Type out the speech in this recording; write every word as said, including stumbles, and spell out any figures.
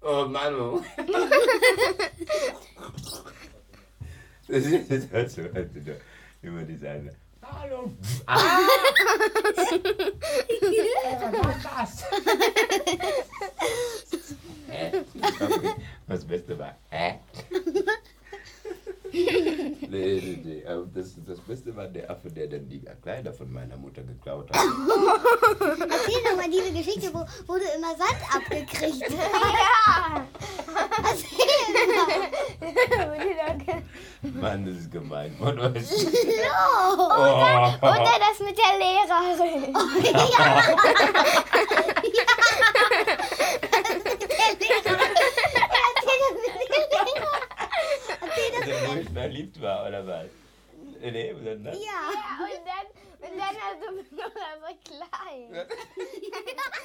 Oh Manu. Das ist das hört so, hört so immer die Seite. Hallo. Ah. Was? Hä? Was das Beste war? Hä? Nee, nee, nee. Aber das, das Beste war der Affe, der dann die Kleider von meiner Mutter geklaut hat. Erzähl doch mal diese Geschichte, wo, wo du immer Sand abgekriegt hast. Ja. Erzähl Mann, das ist gemein. Und was? mal. Oh. Oder das mit der Lehrerin. Der wo ich verliebt war, oder was? Nee, oder ne? Ja. Ja, und dann, und dann hast du noch so klein.